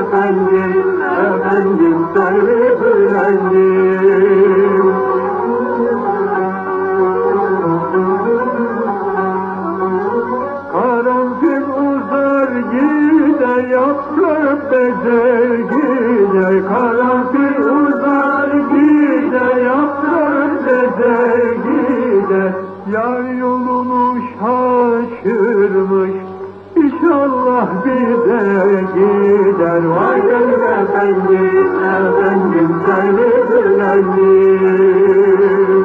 efendim, efendim Servi Bülent'im. Karanfil uzar gider, yaprak bezer gider. Karanfil uzar gider, yaprak bezer gider. Yar yolunu şaşırmış, İnşallah bize gider. Vay benim efendim, efendim Servi Bülent'im.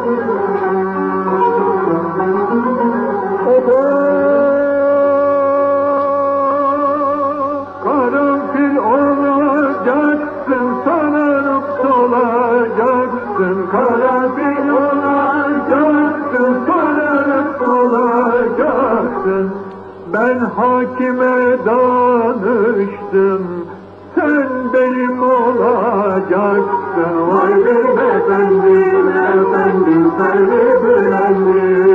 Karanfil olacaksın, sanırıp solacaksın. Karanfil olacaksın, sanırıp solacaksın. Ben hakime danıştım, sen benim olacaksın. Vay benim efendim, efendim Servi Bülent'im.